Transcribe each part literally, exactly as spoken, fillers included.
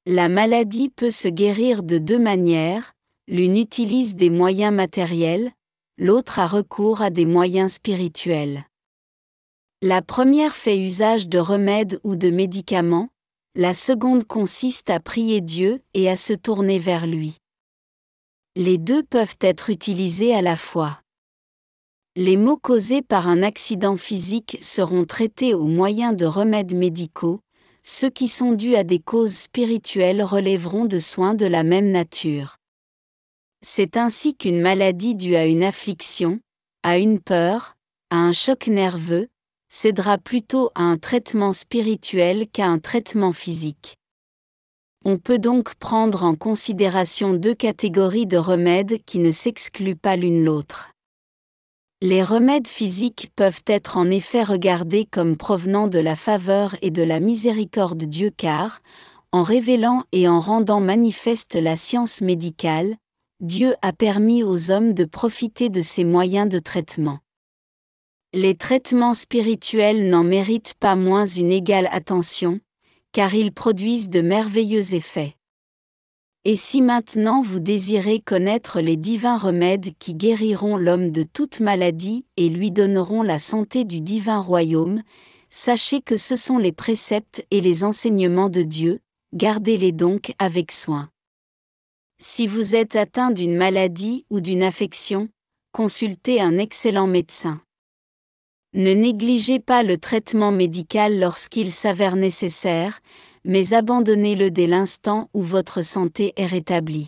La maladie peut se guérir de deux manières, l'une utilise des moyens matériels, l'autre a recours à des moyens spirituels. La première fait usage de remèdes ou de médicaments, la seconde consiste à prier Dieu et à se tourner vers lui. Les deux peuvent être utilisés à la fois. Les maux causés par un accident physique seront traités au moyen de remèdes médicaux, ceux qui sont dus à des causes spirituelles relèveront de soins de la même nature. C'est ainsi qu'une maladie due à une affliction, à une peur, à un choc nerveux, cédera plutôt à un traitement spirituel qu'à un traitement physique. On peut donc prendre en considération deux catégories de remèdes qui ne s'excluent pas l'une l'autre. Les remèdes physiques peuvent être en effet regardés comme provenant de la faveur et de la miséricorde de Dieu car, en révélant et en rendant manifeste la science médicale, Dieu a permis aux hommes de profiter de ces moyens de traitement. Les traitements spirituels n'en méritent pas moins une égale attention, car ils produisent de merveilleux effets. Et si maintenant vous désirez connaître les divins remèdes qui guériront l'homme de toute maladie et lui donneront la santé du divin royaume, sachez que ce sont les préceptes et les enseignements de Dieu, gardez-les donc avec soin. Si vous êtes atteint d'une maladie ou d'une affection, consultez un excellent médecin. Ne négligez pas le traitement médical lorsqu'il s'avère nécessaire, mais abandonnez-le dès l'instant où votre santé est rétablie.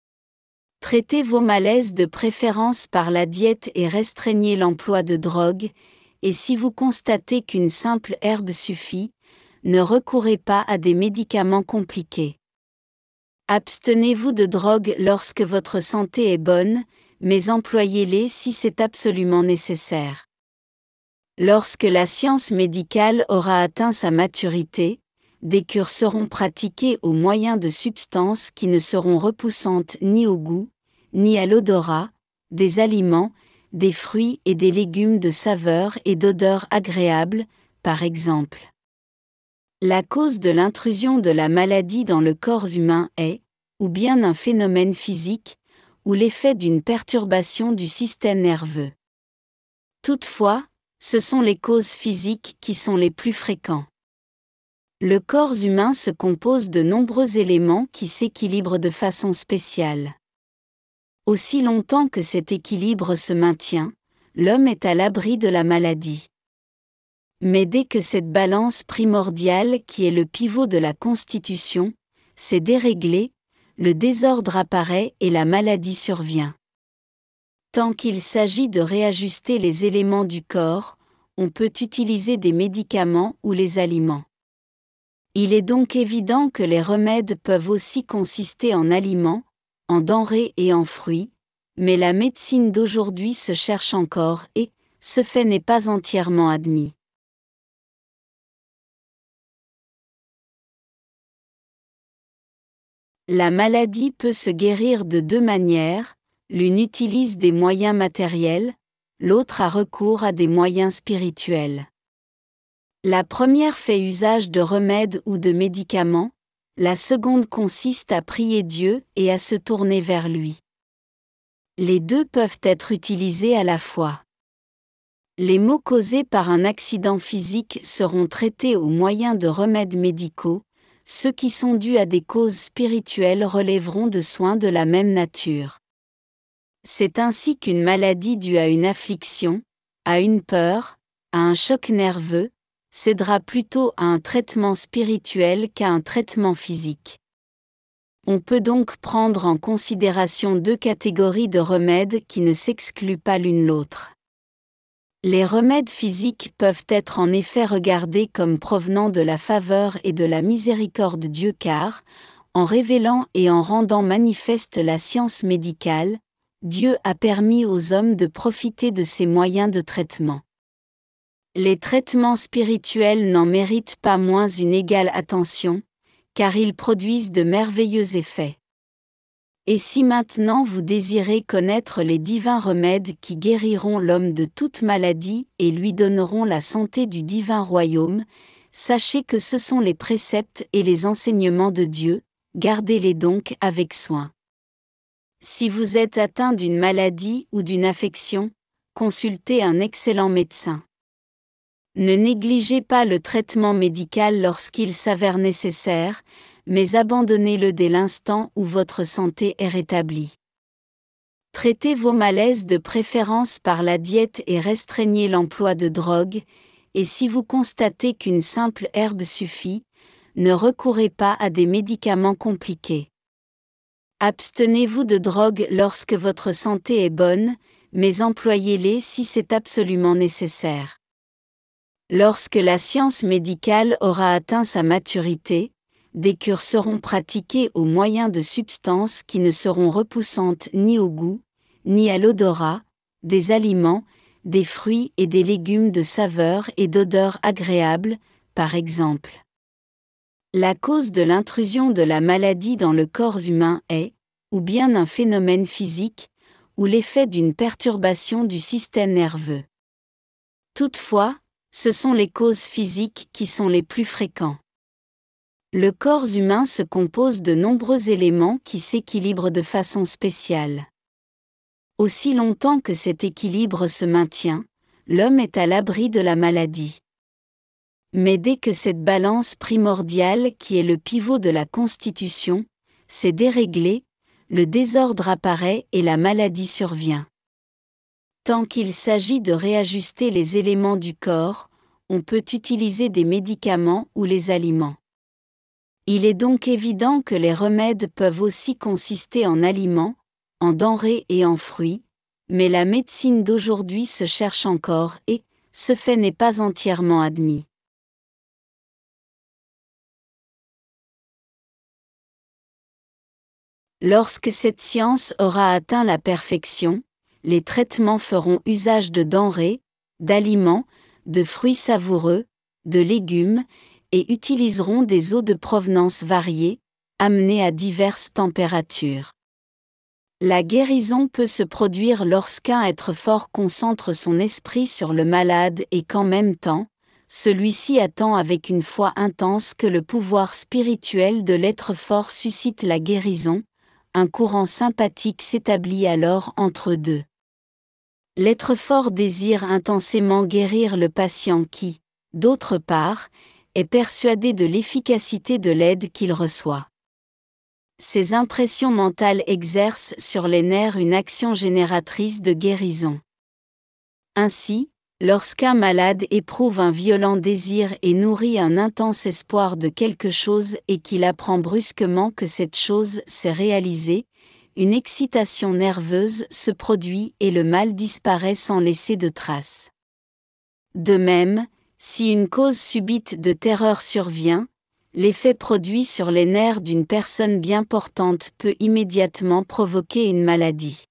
Traitez vos malaises de préférence par la diète et restreignez l'emploi de drogue, et si vous constatez qu'une simple herbe suffit, ne recourez pas à des médicaments compliqués. Abstenez-vous de drogue lorsque votre santé est bonne, mais employez-les si c'est absolument nécessaire. Lorsque la science médicale aura atteint sa maturité, des cures seront pratiquées au moyen de substances qui ne seront repoussantes ni au goût, ni à l'odorat, des aliments, des fruits et des légumes de saveur et d'odeur agréable, par exemple. La cause de l'intrusion de la maladie dans le corps humain est, ou bien un phénomène physique, ou l'effet d'une perturbation du système nerveux. Toutefois, ce sont les causes physiques qui sont les plus fréquents. Le corps humain se compose de nombreux éléments qui s'équilibrent de façon spéciale. Aussi longtemps que cet équilibre se maintient, l'homme est à l'abri de la maladie. Mais dès que cette balance primordiale qui est le pivot de la constitution, s'est déréglée, le désordre apparaît et la maladie survient. Tant qu'il s'agit de réajuster les éléments du corps, on peut utiliser des médicaments ou les aliments. Il est donc évident que les remèdes peuvent aussi consister en aliments, en denrées et en fruits, mais la médecine d'aujourd'hui se cherche encore et, ce fait n'est pas entièrement admis. La maladie peut se guérir de deux manières, l'une utilise des moyens matériels, l'autre a recours à des moyens spirituels. La première fait usage de remèdes ou de médicaments, la seconde consiste à prier Dieu et à se tourner vers lui. Les deux peuvent être utilisés à la fois. Les maux causés par un accident physique seront traités au moyen de remèdes médicaux, ceux qui sont dus à des causes spirituelles relèveront de soins de la même nature. C'est ainsi qu'une maladie due à une affliction, à une peur, à un choc nerveux, cédera plutôt à un traitement spirituel qu'à un traitement physique. On peut donc prendre en considération deux catégories de remèdes qui ne s'excluent pas l'une l'autre. Les remèdes physiques peuvent être en effet regardés comme provenant de la faveur et de la miséricorde de Dieu car, en révélant et en rendant manifeste la science médicale, Dieu a permis aux hommes de profiter de ces moyens de traitement. Les traitements spirituels n'en méritent pas moins une égale attention, car ils produisent de merveilleux effets. Et si maintenant vous désirez connaître les divins remèdes qui guériront l'homme de toute maladie et lui donneront la santé du divin royaume, sachez que ce sont les préceptes et les enseignements de Dieu, gardez-les donc avec soin. Si vous êtes atteint d'une maladie ou d'une affection, consultez un excellent médecin. Ne négligez pas le traitement médical lorsqu'il s'avère nécessaire, mais abandonnez-le dès l'instant où votre santé est rétablie. Traitez vos malaises de préférence par la diète et restreignez l'emploi de drogue, et si vous constatez qu'une simple herbe suffit, ne recourez pas à des médicaments compliqués. Abstenez-vous de drogue lorsque votre santé est bonne, mais employez-les si c'est absolument nécessaire. Lorsque la science médicale aura atteint sa maturité, des cures seront pratiquées au moyen de substances qui ne seront repoussantes ni au goût, ni à l'odorat, des aliments, des fruits et des légumes de saveur et d'odeur agréables, par exemple. La cause de l'intrusion de la maladie dans le corps humain est, ou bien un phénomène physique, ou l'effet d'une perturbation du système nerveux. Toutefois, ce sont les causes physiques qui sont les plus fréquents. Le corps humain se compose de nombreux éléments qui s'équilibrent de façon spéciale. Aussi longtemps que cet équilibre se maintient, l'homme est à l'abri de la maladie. Mais dès que cette balance primordiale qui est le pivot de la constitution, s'est déréglée, le désordre apparaît et la maladie survient. Tant qu'il s'agit de réajuster les éléments du corps, on peut utiliser des médicaments ou les aliments. Il est donc évident que les remèdes peuvent aussi consister en aliments, en denrées et en fruits, mais la médecine d'aujourd'hui se cherche encore et, ce fait n'est pas entièrement admis. Lorsque cette science aura atteint la perfection, les traitements feront usage de denrées, d'aliments, de fruits savoureux, de légumes, et utiliseront des eaux de provenance variées, amenées à diverses températures. La guérison peut se produire lorsqu'un être fort concentre son esprit sur le malade et qu'en même temps, celui-ci attend avec une foi intense que le pouvoir spirituel de l'être fort suscite la guérison. Un courant sympathique s'établit alors entre deux. L'être fort désire intensément guérir le patient qui, d'autre part, est persuadé de l'efficacité de l'aide qu'il reçoit. Ces impressions mentales exercent sur les nerfs une action génératrice de guérison. Ainsi, lorsqu'un malade éprouve un violent désir et nourrit un intense espoir de quelque chose et qu'il apprend brusquement que cette chose s'est réalisée, une excitation nerveuse se produit et le mal disparaît sans laisser de traces. De même, si une cause subite de terreur survient, l'effet produit sur les nerfs d'une personne bien portante peut immédiatement provoquer une maladie.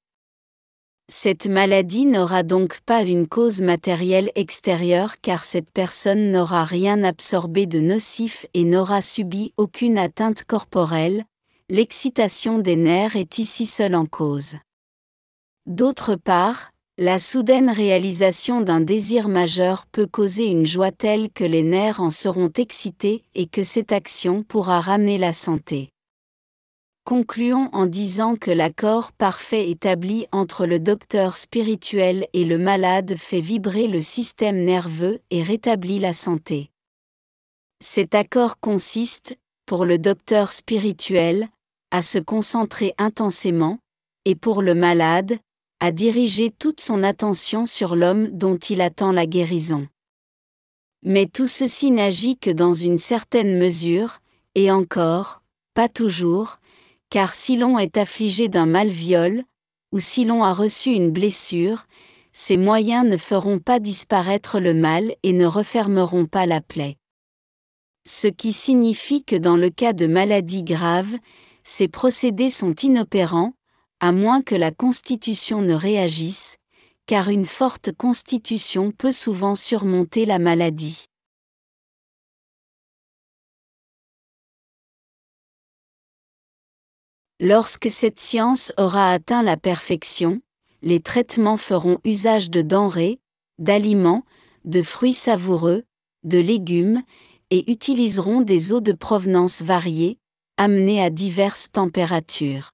Cette maladie n'aura donc pas une cause matérielle extérieure car cette personne n'aura rien absorbé de nocif et n'aura subi aucune atteinte corporelle, l'excitation des nerfs est ici seule en cause. D'autre part, la soudaine réalisation d'un désir majeur peut causer une joie telle que les nerfs en seront excités et que cette action pourra ramener la santé. Concluons en disant que l'accord parfait établi entre le docteur spirituel et le malade fait vibrer le système nerveux et rétablit la santé. Cet accord consiste, pour le docteur spirituel, à se concentrer intensément, et pour le malade, à diriger toute son attention sur l'homme dont il attend la guérison. Mais tout ceci n'agit que dans une certaine mesure, et encore, pas toujours, car si l'on est affligé d'un mal-viol, ou si l'on a reçu une blessure, ces moyens ne feront pas disparaître le mal et ne refermeront pas la plaie. Ce qui signifie que dans le cas de maladies graves, ces procédés sont inopérants, à moins que la constitution ne réagisse, car une forte constitution peut souvent surmonter la maladie. Lorsque cette science aura atteint la perfection, les traitements feront usage de denrées, d'aliments, de fruits savoureux, de légumes, et utiliseront des eaux de provenance variées, amené à diverses températures.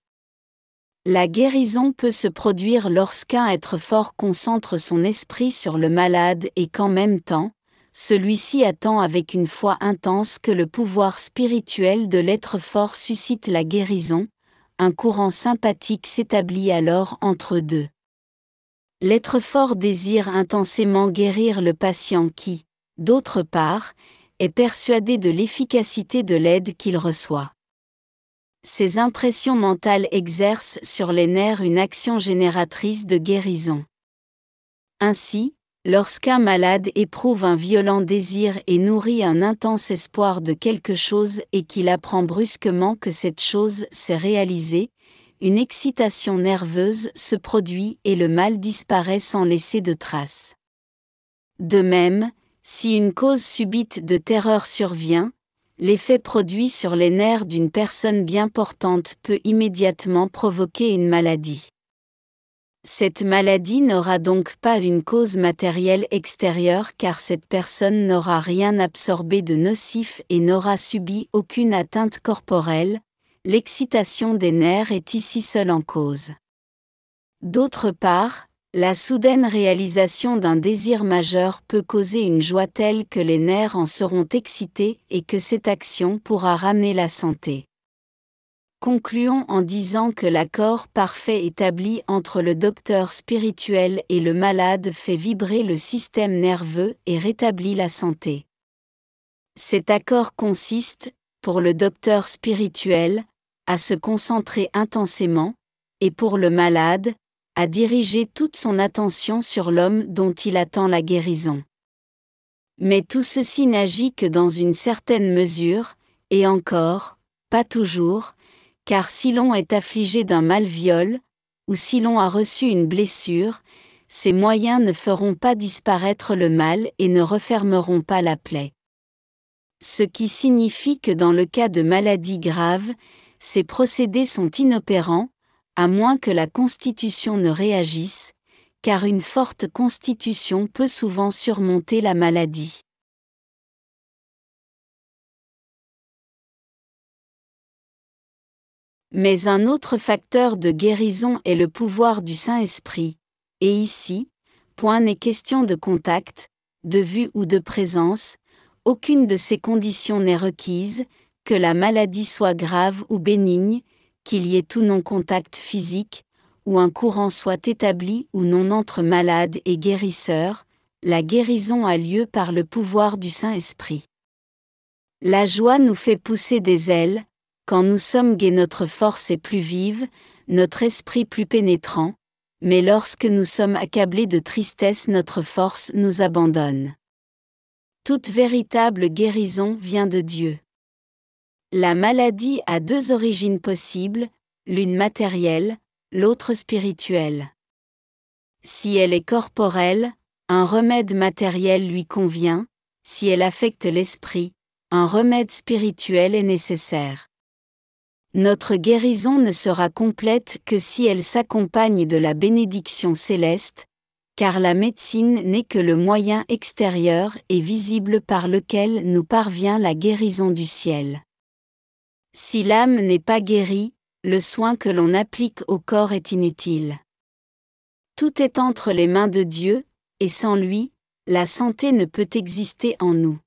La guérison peut se produire lorsqu'un être fort concentre son esprit sur le malade et qu'en même temps, celui-ci attend avec une foi intense que le pouvoir spirituel de l'être fort suscite la guérison. Un courant sympathique s'établit alors entre eux deux. L'être fort désire intensément guérir le patient qui, d'autre part, est persuadé de l'efficacité de l'aide qu'il reçoit. Ces impressions mentales exercent sur les nerfs une action génératrice de guérison. Ainsi, lorsqu'un malade éprouve un violent désir et nourrit un intense espoir de quelque chose et qu'il apprend brusquement que cette chose s'est réalisée, une excitation nerveuse se produit et le mal disparaît sans laisser de traces. De même, si une cause subite de terreur survient, l'effet produit sur les nerfs d'une personne bien portante peut immédiatement provoquer une maladie. Cette maladie n'aura donc pas une cause matérielle extérieure car cette personne n'aura rien absorbé de nocif et n'aura subi aucune atteinte corporelle. L'excitation des nerfs est ici seule en cause. D'autre part, la soudaine réalisation d'un désir majeur peut causer une joie telle que les nerfs en seront excités et que cette action pourra ramener la santé. Concluons en disant que l'accord parfait établi entre le docteur spirituel et le malade fait vibrer le système nerveux et rétablit la santé. Cet accord consiste, pour le docteur spirituel, à se concentrer intensément, et pour le malade, à diriger toute son attention sur l'homme dont il attend la guérison. Mais tout ceci n'agit que dans une certaine mesure, et encore, pas toujours, car si l'on est affligé d'un mal-viol, ou si l'on a reçu une blessure, ces moyens ne feront pas disparaître le mal et ne refermeront pas la plaie. Ce qui signifie que dans le cas de maladies graves, ces procédés sont inopérants, à moins que la constitution ne réagisse, car une forte constitution peut souvent surmonter la maladie. Mais un autre facteur de guérison est le pouvoir du Saint-Esprit, et ici, point n'est question de contact, de vue ou de présence, aucune de ces conditions n'est requise, que la maladie soit grave ou bénigne, qu'il y ait ou non contact physique, ou un courant soit établi ou non entre malade et guérisseur, la guérison a lieu par le pouvoir du Saint-Esprit. La joie nous fait pousser des ailes, quand nous sommes gais notre force est plus vive, notre esprit plus pénétrant, mais lorsque nous sommes accablés de tristesse notre force nous abandonne. Toute véritable guérison vient de Dieu. La maladie a deux origines possibles, l'une matérielle, l'autre spirituelle. Si elle est corporelle, un remède matériel lui convient, si elle affecte l'esprit, un remède spirituel est nécessaire. Notre guérison ne sera complète que si elle s'accompagne de la bénédiction céleste, car la médecine n'est que le moyen extérieur et visible par lequel nous parvient la guérison du ciel. Si l'âme n'est pas guérie, le soin que l'on applique au corps est inutile. Tout est entre les mains de Dieu, et sans lui, la santé ne peut exister en nous.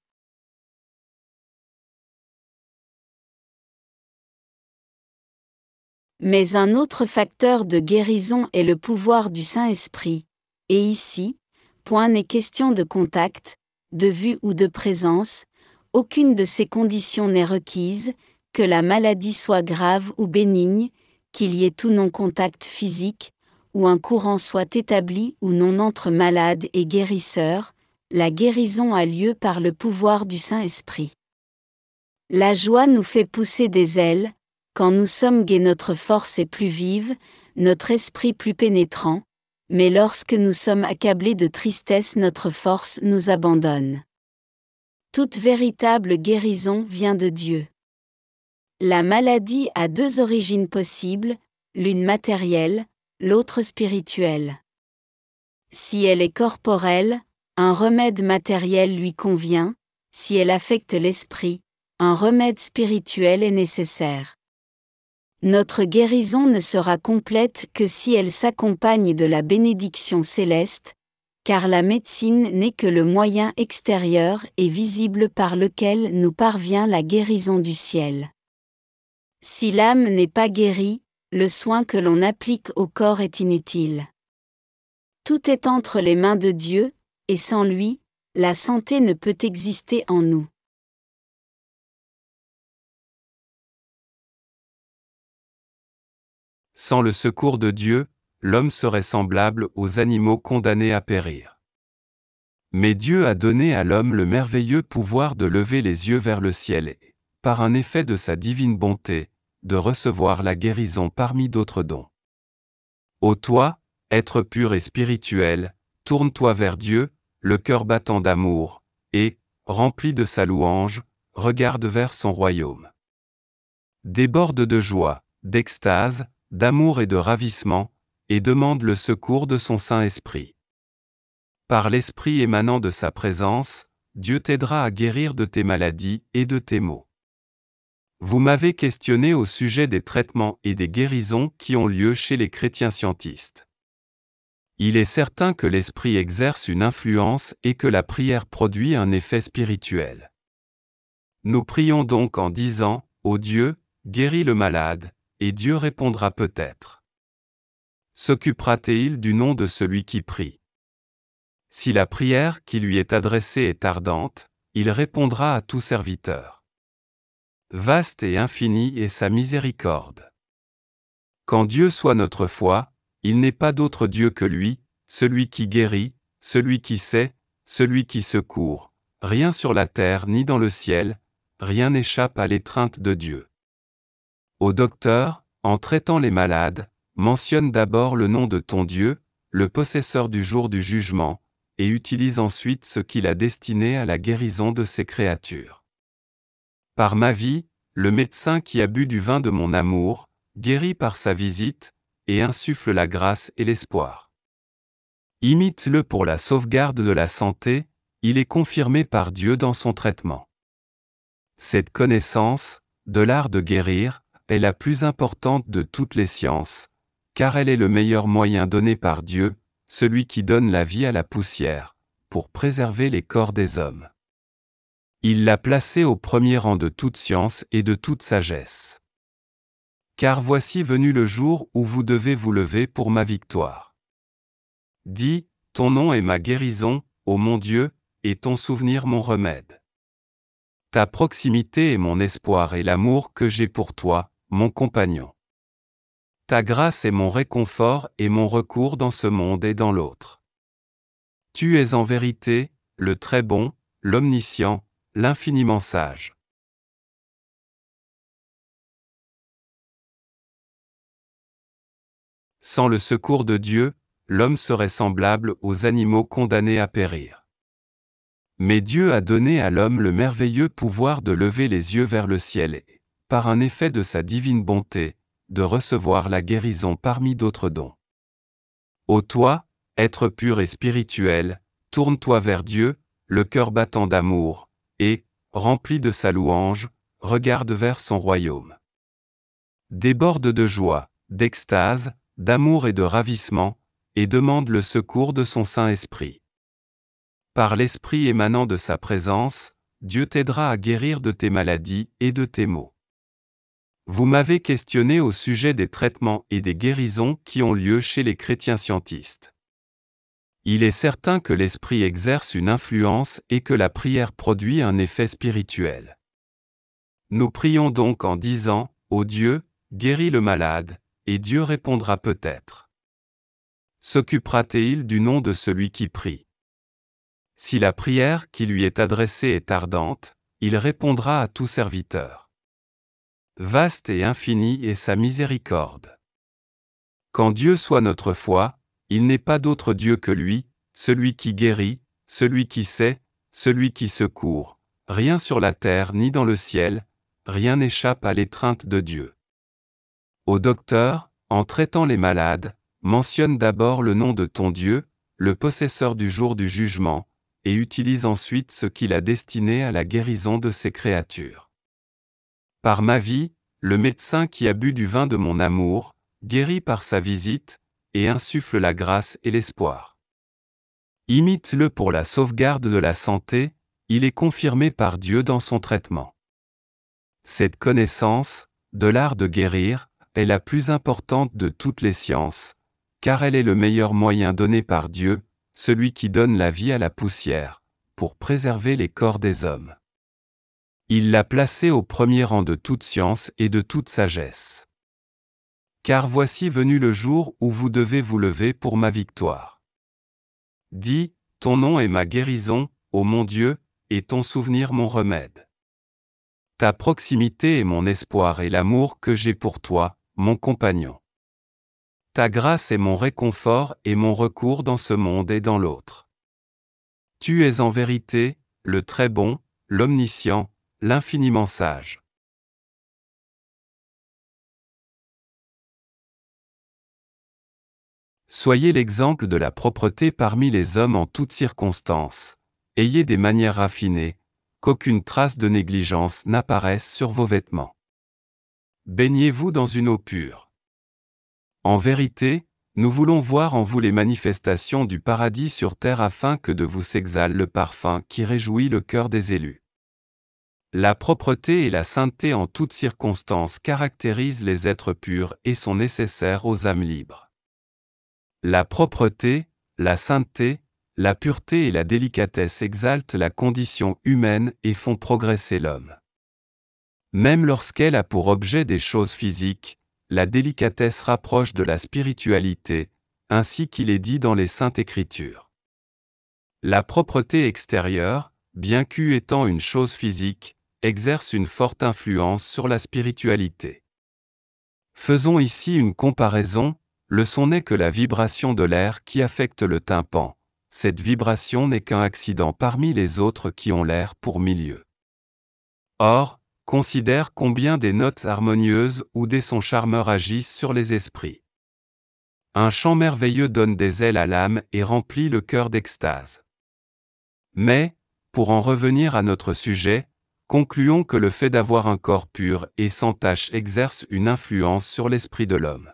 Mais un autre facteur de guérison est le pouvoir du Saint-Esprit, et ici, point n'est question de contact, de vue ou de présence, aucune de ces conditions n'est requise, que la maladie soit grave ou bénigne, qu'il y ait ou non contact physique, ou un courant soit établi ou non entre malade et guérisseur, la guérison a lieu par le pouvoir du Saint-Esprit. La joie nous fait pousser des ailes, quand nous sommes gais notre force est plus vive, notre esprit plus pénétrant, mais lorsque nous sommes accablés de tristesse notre force nous abandonne. Toute véritable guérison vient de Dieu. La maladie a deux origines possibles, l'une matérielle, l'autre spirituelle. Si elle est corporelle, un remède matériel lui convient, si elle affecte l'esprit, un remède spirituel est nécessaire. Notre guérison ne sera complète que si elle s'accompagne de la bénédiction céleste, car la médecine n'est que le moyen extérieur et visible par lequel nous parvient la guérison du ciel. Si l'âme n'est pas guérie, le soin que l'on applique au corps est inutile. Tout est entre les mains de Dieu, et sans lui, la santé ne peut exister en nous. Sans le secours de Dieu, l'homme serait semblable aux animaux condamnés à périr. Mais Dieu a donné à l'homme le merveilleux pouvoir de lever les yeux vers le ciel et, par un effet de sa divine bonté, de recevoir la guérison parmi d'autres dons. Ô toi, être pur et spirituel, tourne-toi vers Dieu, le cœur battant d'amour, et, rempli de sa louange, regarde vers son royaume. Déborde de joie, d'extase, d'amour et de ravissement, et demande le secours de son Saint-Esprit. Par l'Esprit émanant de sa présence, Dieu t'aidera à guérir de tes maladies et de tes maux. Vous m'avez questionné au sujet des traitements et des guérisons qui ont lieu chez les chrétiens scientistes. Il est certain que l'Esprit exerce une influence et que la prière produit un effet spirituel. Nous prions donc en disant, « Ô Dieu, guéris le malade », et Dieu répondra peut-être. S'occupera-t-il du nom de celui qui prie? Si la prière qui lui est adressée est ardente, il répondra à tout serviteur. Vaste et infinie est sa miséricorde. Quand Dieu soit notre foi, il n'est pas d'autre Dieu que lui, celui qui guérit, celui qui sait, celui qui secourt. Rien sur la terre ni dans le ciel, rien n'échappe à l'étreinte de Dieu. Ô docteur, en traitant les malades, mentionne d'abord le nom de ton Dieu, le possesseur du jour du jugement, et utilise ensuite ce qu'il a destiné à la guérison de ses créatures. Par ma vie, le médecin qui a bu du vin de mon amour, guérit par sa visite, et insuffle la grâce et l'espoir. Imite-le pour la sauvegarde de la santé, il est confirmé par Dieu dans son traitement. Cette connaissance, de l'art de guérir, est la plus importante de toutes les sciences, car elle est le meilleur moyen donné par Dieu, celui qui donne la vie à la poussière, pour préserver les corps des hommes. Il l'a placé au premier rang de toute science et de toute sagesse. Car voici venu le jour où vous devez vous lever pour ma victoire. Dis, ton nom est ma guérison, ô mon Dieu, et ton souvenir mon remède. Ta proximité est mon espoir et l'amour que j'ai pour toi, mon compagnon. Ta grâce est mon réconfort et mon recours dans ce monde et dans l'autre. Tu es en vérité, le très bon, l'omniscient, l'infiniment sage. Sans le secours de Dieu, l'homme serait semblable aux animaux condamnés à périr. Mais Dieu a donné à l'homme le merveilleux pouvoir de lever les yeux vers le ciel et, par un effet de sa divine bonté, de recevoir la guérison parmi d'autres dons. Ô toi, être pur et spirituel, tourne-toi vers Dieu, le cœur battant d'amour, et, rempli de sa louange, regarde vers son royaume. Déborde de joie, d'extase, d'amour et de ravissement, et demande le secours de son Saint-Esprit. Par l'Esprit émanant de sa présence, Dieu t'aidera à guérir de tes maladies et de tes maux. Vous m'avez questionné au sujet des traitements et des guérisons qui ont lieu chez les chrétiens scientistes. Il est certain que l'Esprit exerce une influence et que la prière produit un effet spirituel. Nous prions donc en disant, « Ô Dieu, guéris le malade », et Dieu répondra peut-être. S'occupera-t-il du nom de celui qui prie? Si la prière qui lui est adressée est ardente, il répondra à tout serviteur. Vaste et infinie est sa miséricorde. Quand Dieu soit notre foi, il n'est pas d'autre Dieu que lui, celui qui guérit, celui qui sait, celui qui secourt. Rien sur la terre ni dans le ciel, rien n'échappe à l'étreinte de Dieu. Ô docteur, en traitant les malades, mentionne d'abord le nom de ton Dieu, le possesseur du jour du jugement, et utilise ensuite ce qu'il a destiné à la guérison de ses créatures. Par ma vie, le médecin qui a bu du vin de mon amour, guérit par sa visite, et insuffle la grâce et l'espoir. Imite-le pour la sauvegarde de la santé, il est confirmé par Dieu dans son traitement. Cette connaissance, de l'art de guérir, est la plus importante de toutes les sciences, car elle est le meilleur moyen donné par Dieu, celui qui donne la vie à la poussière, pour préserver les corps des hommes. Il l'a placé au premier rang de toute science et de toute sagesse. Car voici venu le jour où vous devez vous lever pour ma victoire. Dis, ton nom est ma guérison, ô mon Dieu, et ton souvenir mon remède. Ta proximité est mon espoir et l'amour que j'ai pour toi, mon compagnon. Ta grâce est mon réconfort et mon recours dans ce monde et dans l'autre. Tu es en vérité, le très bon, l'omniscient, l'infiniment sage. Soyez l'exemple de la propreté parmi les hommes en toutes circonstances. Ayez des manières raffinées, qu'aucune trace de négligence n'apparaisse sur vos vêtements. Baignez-vous dans une eau pure. En vérité, nous voulons voir en vous les manifestations du paradis sur terre afin que de vous s'exhale le parfum qui réjouit le cœur des élus. La propreté et la sainteté en toutes circonstances caractérisent les êtres purs et sont nécessaires aux âmes libres. La propreté, la sainteté, la pureté et la délicatesse exaltent la condition humaine et font progresser l'homme. Même lorsqu'elle a pour objet des choses physiques, la délicatesse rapproche de la spiritualité, ainsi qu'il est dit dans les Saintes Écritures. La propreté extérieure, bien qu'eût étant une chose physique, exerce une forte influence sur la spiritualité. Faisons ici une comparaison. Le son n'est que la vibration de l'air qui affecte le tympan. Cette vibration n'est qu'un accident parmi les autres qui ont l'air pour milieu. Or, considère combien des notes harmonieuses ou des sons charmeurs agissent sur les esprits. Un chant merveilleux donne des ailes à l'âme et remplit le cœur d'extase. Mais, pour en revenir à notre sujet, concluons que le fait d'avoir un corps pur et sans tache exerce une influence sur l'esprit de l'homme.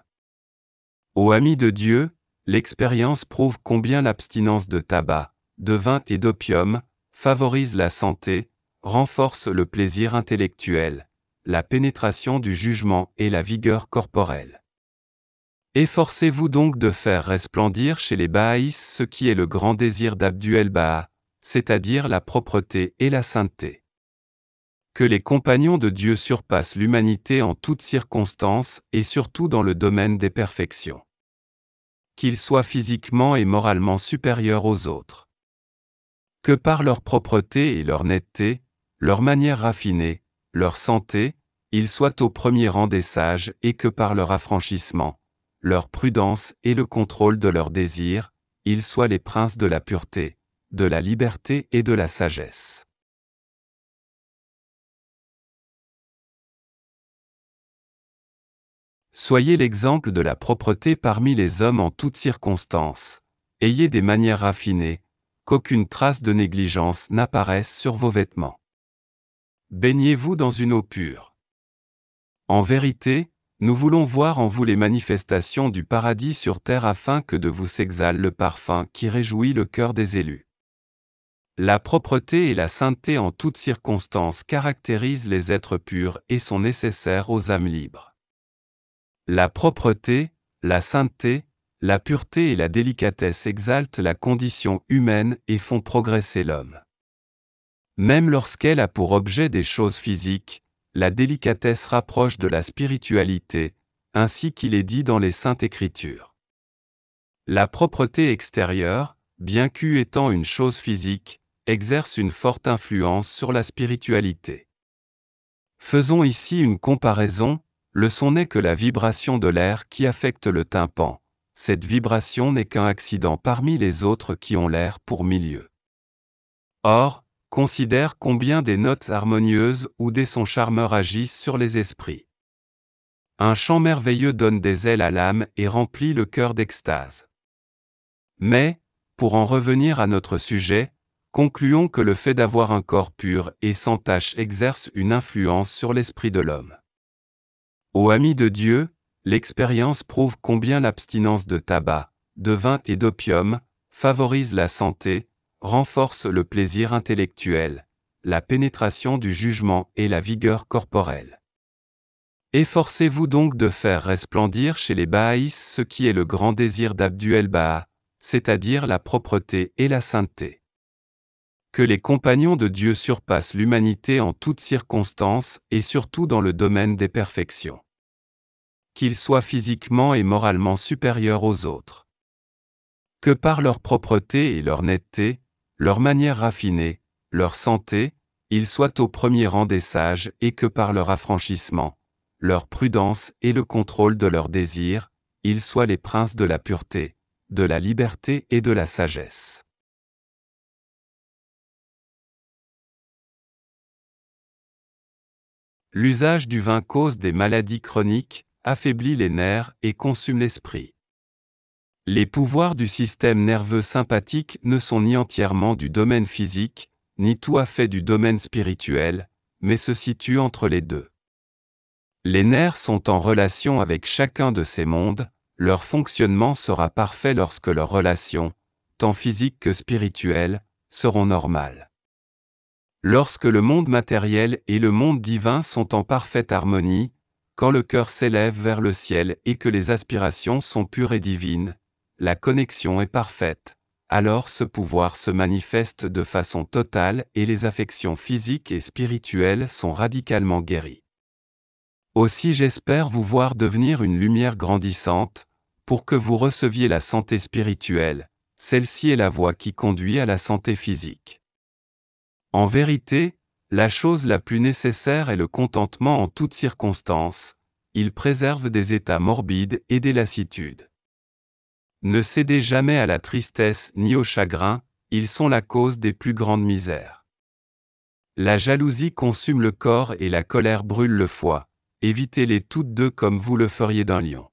Ô amis de Dieu, l'expérience prouve combien l'abstinence de tabac, de vin et d'opium favorise la santé, renforce le plaisir intellectuel, la pénétration du jugement et la vigueur corporelle. Efforcez-vous donc de faire resplendir chez les Bahaïs ce qui est le grand désir d'Abdul Baha, c'est-à-dire la propreté et la sainteté. Que les compagnons de Dieu surpassent l'humanité en toutes circonstances et surtout dans le domaine des perfections. Qu'ils soient physiquement et moralement supérieurs aux autres. Que par leur propreté et leur netteté, leur manière raffinée, leur santé, ils soient au premier rang des sages et que par leur affranchissement, leur prudence et le contrôle de leurs désirs, ils soient les princes de la pureté, de la liberté et de la sagesse. Soyez l'exemple de la propreté parmi les hommes en toutes circonstances. Ayez des manières raffinées, qu'aucune trace de négligence n'apparaisse sur vos vêtements. Baignez-vous dans une eau pure. En vérité, nous voulons voir en vous les manifestations du paradis sur terre afin que de vous s'exhale le parfum qui réjouit le cœur des élus. La propreté et la sainteté en toutes circonstances caractérisent les êtres purs et sont nécessaires aux âmes libres. La propreté, la sainteté, la pureté et la délicatesse exaltent la condition humaine et font progresser l'homme. Même lorsqu'elle a pour objet des choses physiques, la délicatesse rapproche de la spiritualité, ainsi qu'il est dit dans les Saintes Écritures. La propreté extérieure, bien qu'eût étant une chose physique, exerce une forte influence sur la spiritualité. Faisons ici une comparaison. Le son n'est que la vibration de l'air qui affecte le tympan. Cette vibration n'est qu'un accident parmi les autres qui ont l'air pour milieu. Or, considère combien des notes harmonieuses ou des sons charmeurs agissent sur les esprits. Un chant merveilleux donne des ailes à l'âme et remplit le cœur d'extase. Mais, pour en revenir à notre sujet, concluons que le fait d'avoir un corps pur et sans tache exerce une influence sur l'esprit de l'homme. Ô amis de Dieu, l'expérience prouve combien l'abstinence de tabac, de vin et d'opium favorise la santé, renforce le plaisir intellectuel, la pénétration du jugement et la vigueur corporelle. Efforcez-vous donc de faire resplendir chez les Bahaïs ce qui est le grand désir d'Abdul-Baha, c'est-à-dire la propreté et la sainteté. Que les compagnons de Dieu surpassent l'humanité en toutes circonstances et surtout dans le domaine des perfections. Qu'ils soient physiquement et moralement supérieurs aux autres. Que par leur propreté et leur netteté, leur manière raffinée, leur santé, ils soient au premier rang des sages et que par leur affranchissement, leur prudence et le contrôle de leurs désirs, ils soient les princes de la pureté, de la liberté et de la sagesse. L'usage du vin cause des maladies chroniques, affaiblit les nerfs et consume l'esprit. Les pouvoirs du système nerveux sympathique ne sont ni entièrement du domaine physique, ni tout à fait du domaine spirituel, mais se situent entre les deux. Les nerfs sont en relation avec chacun de ces mondes, leur fonctionnement sera parfait lorsque leurs relations, tant physiques que spirituelles, seront normales. Lorsque le monde matériel et le monde divin sont en parfaite harmonie, quand le cœur s'élève vers le ciel et que les aspirations sont pures et divines, la connexion est parfaite, alors ce pouvoir se manifeste de façon totale et les affections physiques et spirituelles sont radicalement guéries. Aussi j'espère vous voir devenir une lumière grandissante, pour que vous receviez la santé spirituelle, celle-ci est la voie qui conduit à la santé physique. En vérité, la chose la plus nécessaire est le contentement en toutes circonstances, il préserve des états morbides et des lassitudes. Ne cédez jamais à la tristesse ni au chagrin, ils sont la cause des plus grandes misères. La jalousie consume le corps et la colère brûle le foie, évitez-les toutes deux comme vous le feriez d'un lion.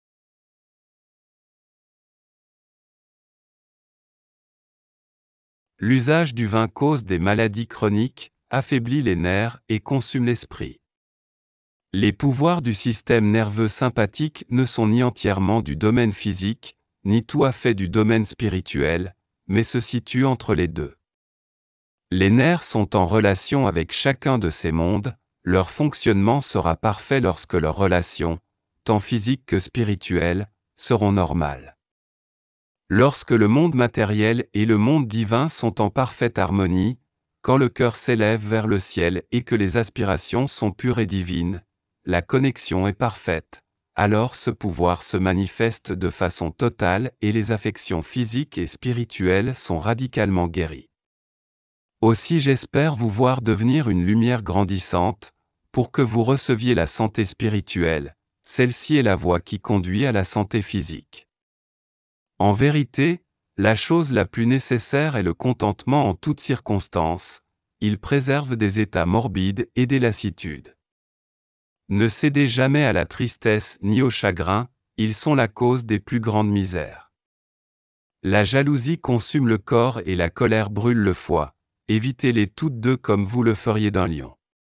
L'usage du vin cause des maladies chroniques, affaiblit les nerfs et consume l'esprit. Les pouvoirs du système nerveux sympathique ne sont ni entièrement du domaine physique, ni tout à fait du domaine spirituel, mais se situent entre les deux. Les nerfs sont en relation avec chacun de ces mondes, leur fonctionnement sera parfait lorsque leurs relations, tant physiques que spirituelles, seront normales. Lorsque le monde matériel et le monde divin sont en parfaite harmonie, quand le cœur s'élève vers le ciel et que les aspirations sont pures et divines, la connexion est parfaite, alors ce pouvoir se manifeste de façon totale et les affections physiques et spirituelles sont radicalement guéries. Aussi j'espère vous voir devenir une lumière grandissante, pour que vous receviez la santé spirituelle, celle-ci est la voie qui conduit à la santé physique. En vérité, la chose la plus nécessaire est le contentement en toutes circonstances, il préserve des états morbides et des lassitudes. Ne cédez jamais à la tristesse ni au chagrin, ils sont la cause des plus grandes misères. La jalousie consume le corps et la colère brûle le foie, évitez-les toutes deux comme vous le feriez d'un lion.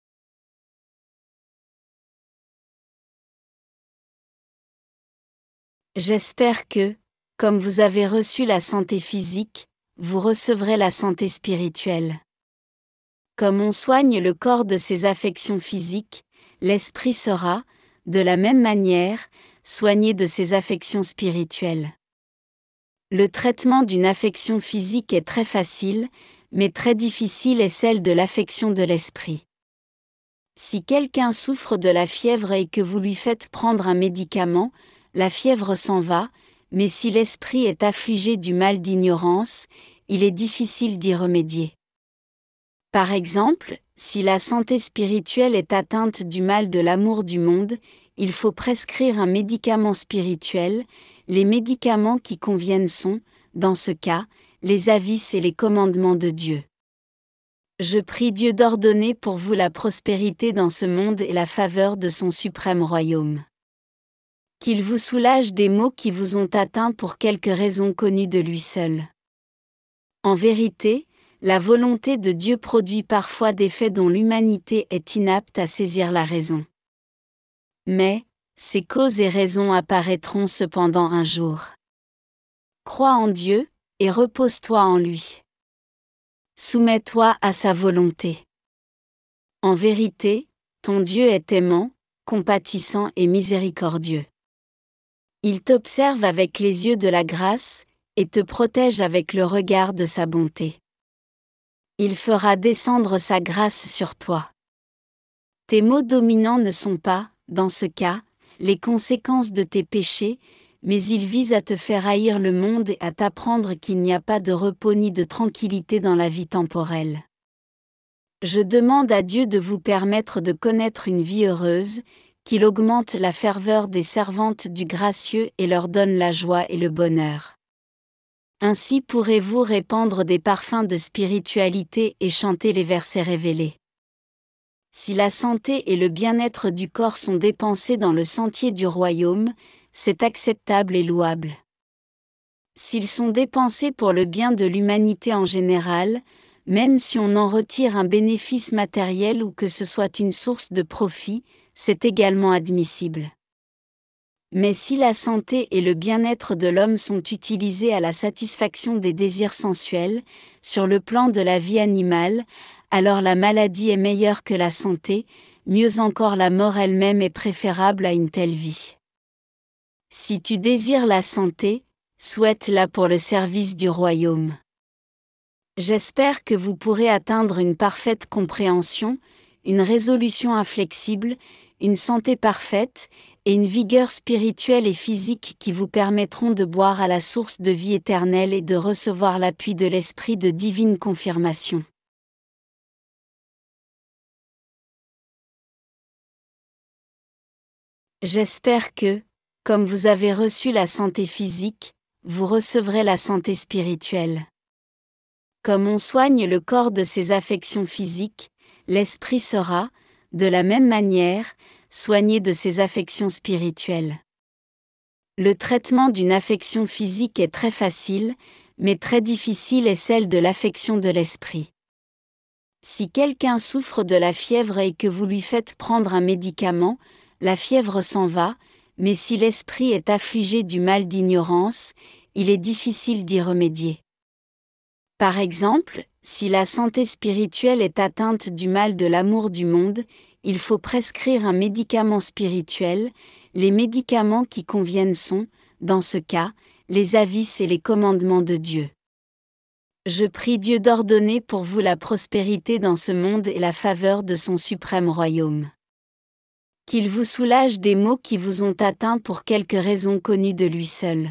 J'espère que, comme vous avez reçu la santé physique, vous recevrez la santé spirituelle. Comme on soigne le corps de ses affections physiques, l'esprit sera, de la même manière, soigné de ses affections spirituelles. Le traitement d'une affection physique est très facile, mais très difficile est celle de l'affection de l'esprit. Si quelqu'un souffre de la fièvre et que vous lui faites prendre un médicament, la fièvre s'en va, mais si l'esprit est affligé du mal d'ignorance, il est difficile d'y remédier. Par exemple, si la santé spirituelle est atteinte du mal de l'amour du monde, il faut prescrire un médicament spirituel. Les médicaments qui conviennent sont, dans ce cas, les avis et les commandements de Dieu. Je prie Dieu d'ordonner pour vous la prospérité dans ce monde et la faveur de son suprême royaume. Qu'il vous soulage des maux qui vous ont atteints pour quelque raison connue de lui seul. En vérité, la volonté de Dieu produit parfois des faits dont l'humanité est inapte à saisir la raison. Mais, ces causes et raisons apparaîtront cependant un jour. Crois en Dieu, et repose-toi en lui. Soumets-toi à sa volonté. En vérité, ton Dieu est aimant, compatissant et miséricordieux. Il t'observe avec les yeux de la grâce, et te protège avec le regard de sa bonté. Il fera descendre sa grâce sur toi. Tes maux dominants ne sont pas, dans ce cas, les conséquences de tes péchés, mais ils visent à te faire haïr le monde et à t'apprendre qu'il n'y a pas de repos ni de tranquillité dans la vie temporelle. Je demande à Dieu de vous permettre de connaître une vie heureuse, qu'il augmente la ferveur des servantes du gracieux et leur donne la joie et le bonheur. Ainsi pourrez-vous répandre des parfums de spiritualité et chanter les versets révélés. Si la santé et le bien-être du corps sont dépensés dans le sentier du royaume, c'est acceptable et louable. S'ils sont dépensés pour le bien de l'humanité en général, même si on en retire un bénéfice matériel ou que ce soit une source de profit, c'est également admissible. Mais si la santé et le bien-être de l'homme sont utilisés à la satisfaction des désirs sensuels, sur le plan de la vie animale, alors la maladie est meilleure que la santé, mieux encore la mort elle-même est préférable à une telle vie. Si tu désires la santé, souhaite-la pour le service du royaume. J'espère que vous pourrez atteindre une parfaite compréhension, une résolution inflexible, une santé parfaite, et une vigueur spirituelle et physique qui vous permettront de boire à la source de vie éternelle et de recevoir l'appui de l'Esprit de divine confirmation. J'espère que, comme vous avez reçu la santé physique, vous recevrez la santé spirituelle. Comme on soigne le corps de ses affections physiques, l'esprit sera, de la même manière, soigné de ses affections spirituelles. Le traitement d'une affection physique est très facile, mais très difficile est celle de l'affection de l'esprit. Si quelqu'un souffre de la fièvre et que vous lui faites prendre un médicament, la fièvre s'en va, mais si l'esprit est affligé du mal d'ignorance, il est difficile d'y remédier. Par exemple, si la santé spirituelle est atteinte du mal de l'amour du monde, il faut prescrire un médicament spirituel. Les médicaments qui conviennent sont, dans ce cas, les avis et les commandements de Dieu. Je prie Dieu d'ordonner pour vous la prospérité dans ce monde et la faveur de son suprême royaume. Qu'il vous soulage des maux qui vous ont atteints pour quelque raison connue de lui seul.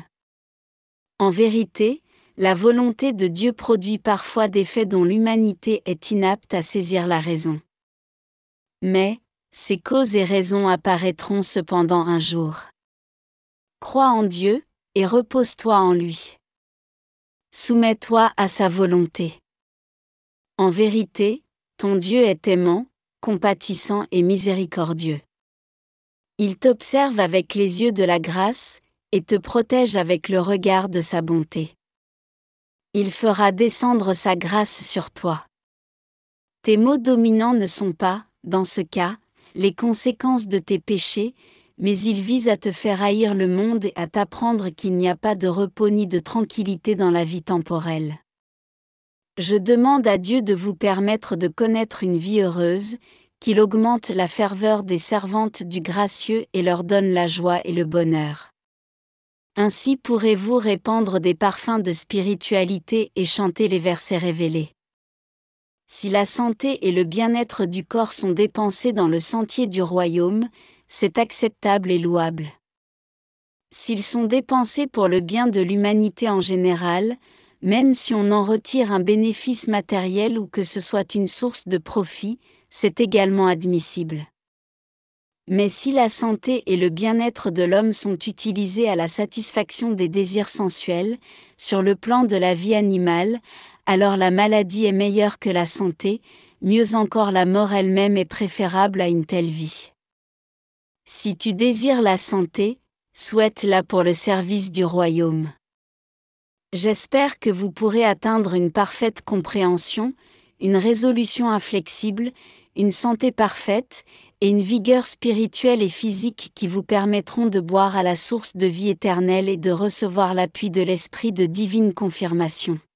En vérité, la volonté de Dieu produit parfois des faits dont l'humanité est inapte à saisir la raison. Mais, ces causes et raisons apparaîtront cependant un jour. Crois en Dieu, et repose-toi en lui. Soumets-toi à sa volonté. En vérité, ton Dieu est aimant, compatissant et miséricordieux. Il t'observe avec les yeux de la grâce, et te protège avec le regard de sa bonté. Il fera descendre sa grâce sur toi. Tes maux dominants ne sont pas, dans ce cas, les conséquences de tes péchés, mais ils visent à te faire haïr le monde et à t'apprendre qu'il n'y a pas de repos ni de tranquillité dans la vie temporelle. Je demande à Dieu de vous permettre de connaître une vie heureuse, qu'il augmente la ferveur des servantes du gracieux et leur donne la joie et le bonheur. Ainsi pourrez-vous répandre des parfums de spiritualité et chanter les versets révélés. Si la santé et le bien-être du corps sont dépensés dans le sentier du royaume, c'est acceptable et louable. S'ils sont dépensés pour le bien de l'humanité en général, même si on en retire un bénéfice matériel ou que ce soit une source de profit, c'est également admissible. Mais si la santé et le bien-être de l'homme sont utilisés à la satisfaction des désirs sensuels, sur le plan de la vie animale, alors la maladie est meilleure que la santé, mieux encore la mort elle-même est préférable à une telle vie. Si tu désires la santé, souhaite-la pour le service du royaume. J'espère que vous pourrez atteindre une parfaite compréhension, une résolution inflexible, une santé parfaite, et une vigueur spirituelle et physique qui vous permettront de boire à la source de vie éternelle et de recevoir l'appui de l'Esprit de divine confirmation.